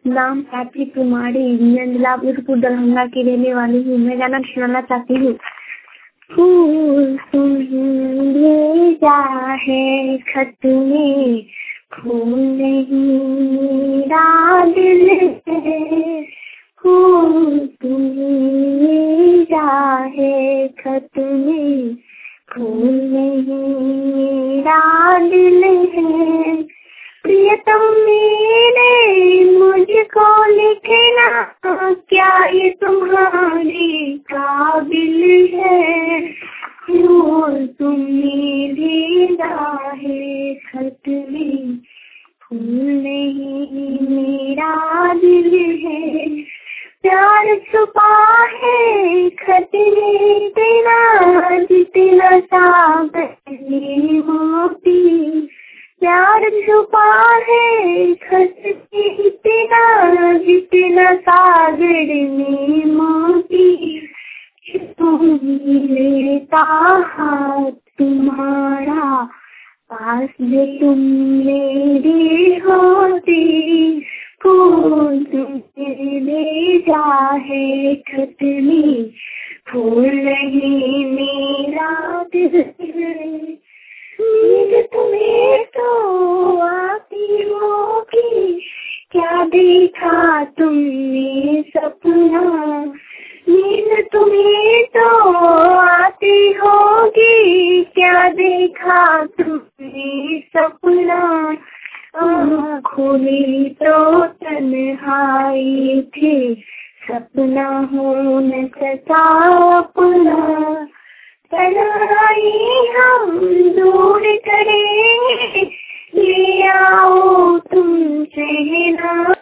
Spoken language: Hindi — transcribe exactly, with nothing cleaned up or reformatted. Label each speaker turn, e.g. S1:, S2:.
S1: नाम साथी कुमारी, नंदलापुर दरभंगा की रहने वाली हूँ। मैं गाना सुनाना चाहती हूँ। फूल तुम्हें भेजा है खत में, फूल नहीं मेरा दिल है। फूल तुम्हें भेजा है खत में, फूल नहीं मेरा दिल है। प्रियतम मेरे मुझको लिखना, क्या ये तुम्हारी काबिल है। फूल तुमने भेजा है खत में, फूल नहीं मेरा दिल है। प्यार छुपा है खत में तेरा, जितना सागर में मोती। प्यार छुपा है खत में तेरा, जितना सागर में मोती। लेता हाथ तुम्हारा, पास जो तुम मेरी होती। फूल तुमने भेजा है खत में, फूल नहीं मेरा दिल है। नींद तुम्हें तो आती होगी, क्या देखा तुमने सपना। नींद तुम्हें तो आती होगी, क्या देखा तुमने सपना। आँखों में तो तन्हाई थी, सपना हो न सका अपना। तन्हाई हम दूर करेंगे, ले आओ तुम चेहरा।